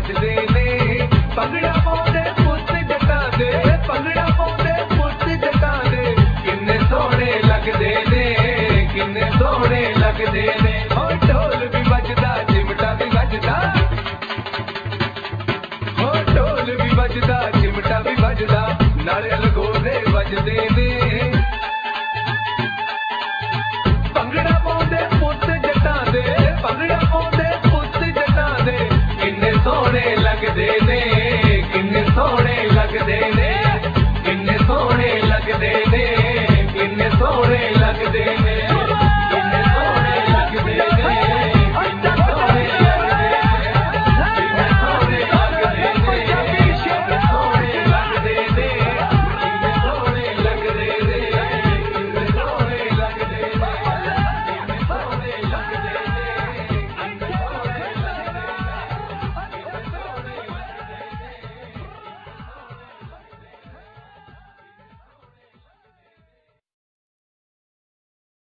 ਵੱਜਦੇ ਨੇ ਭੰਗੜਾ ਪਾਉਂਦੇ ਪੁੱਤ ਜੱਟਾਂ ਦੇ ਭੰਗੜਾ ਪਾਉਂਦੇ ਪੁੱਤ ਜੱਟਾਂ ਦੇ ਕਿੰਨੇ ਸੋਹਣੇ ਲੱਗਦੇ ਨੇ ਕਿੰਨੇ ਸੋਹਣੇ ਲੱਗਦੇ ਨੇ ਓ ਢੋਲ ਵੀ ਵੱਜਦਾ ਚਿਮਟਾ ਵੀ ਵੱਜਦਾ ਓ ਢੋਲ ਵੀ ਵੱਜਦਾ ਚਿਮਟਾ ਵੀ ਵੱਜਦਾ ਨਾਲੇ ਲਗੋਰੇ ਵੱਜਦੇ ਨੇ ਭੰਗੜਾ ਪਾਉਂਦੇ ਪੁੱਤ ਜੱਟਾਂ ਦੇ ਭੰਗੜਾ ਪਾਉਂਦੇ ਪੁੱਤ ਜੱਟਾਂ ਦੇ ਕਿੰਨੇ ਸੋਹਣੇ ਲੱਗਦੇ ਨੇ